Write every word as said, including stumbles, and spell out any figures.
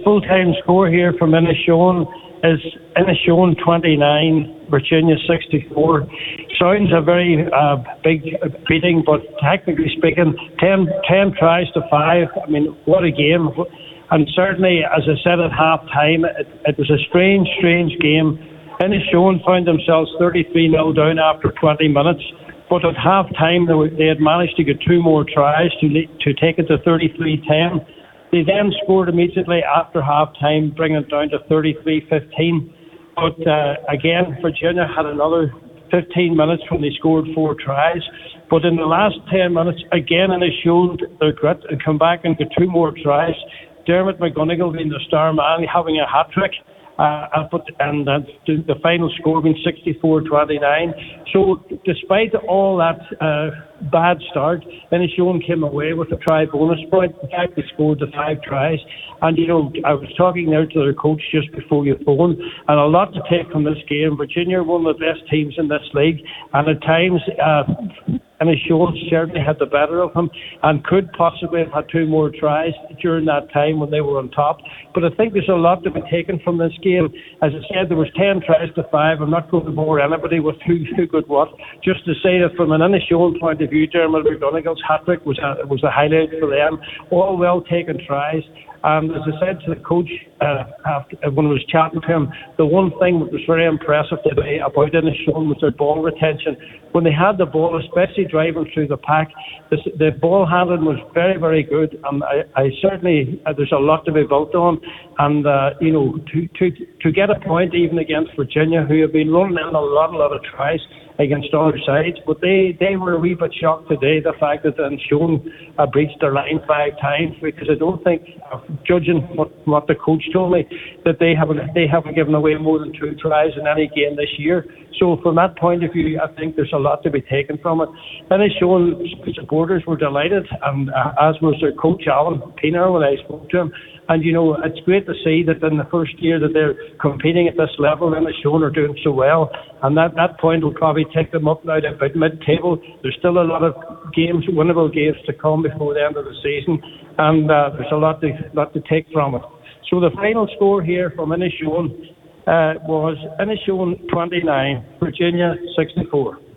Full-time score here from Inishowen is Inishowen twenty-nine, Virginia sixty-four. Sounds a very uh, big beating, but technically speaking, ten, ten tries to five. I mean, what a game. And certainly, as I said at half-time, it, it was a strange, strange game. Inishowen found themselves thirty-three nil down after twenty minutes. But at half-time, they, were, they had managed to get two more tries to, to take it to thirty-three ten. They then scored immediately after half-time, bringing it down to thirty-three fifteen. But uh, again, Virginia had another fifteen minutes when they scored four tries. But in the last ten minutes, again, and they showed their grit and come back and get two more tries. Dermot McGonigal being the star man, having a hat-trick. Uh, and put, and uh, the final score being sixty-four twenty-nine. So despite all that uh, bad start, Inishowen came away with a try bonus point. In fact, they scored the five tries. And, you know, I was talking there to their coach just before you phoned, and a lot to take from this game. Virginia are one of the best teams in this league, and at times uh, Inishowen certainly had the better of them and could possibly have had two more tries during that time when they were on top. But I think there's a lot to be taken from this game. As I said, there was ten tries to five. I'm not going to bore anybody with who, who good what. Just to say that from an Inishowen point of view, Dermot McGonigal's hat-trick was a, was a highlight for them. All well-taken tries. And as I said to the coach uh, after, when I was chatting to him, the one thing that was very impressive today about Inishowen was their ball retention. When they had the ball, especially driving through the pack, the, the ball handling was very, very good. And I, I certainly, uh, there's a lot to be built on. And, uh, you know, to, to, to get a point even against Virginia, who have been running in a lot, a lot of tries against other sides, but they, they were a wee bit shocked today, the fact that Inishowen uh, breached their line five times, because I don't think, uh, judging what, what the coach told me, that they haven't they haven't given away more than two tries in any game this year. So from that point of view, I think there's a lot to be taken from it. Inishowen supporters were delighted, and uh, as was their coach Alan Pienaar when I spoke to him. And, you know, it's great to see that in the first year that they're competing at this level, Inishowen are doing so well. And that, that point will probably take them up now to about mid-table. There's still a lot of games, winnable games to come before the end of the season. And uh, there's a lot to, lot to take from it. So the final score here from Inishowen uh, was Inishowen twenty-nine, Virginia sixty-four.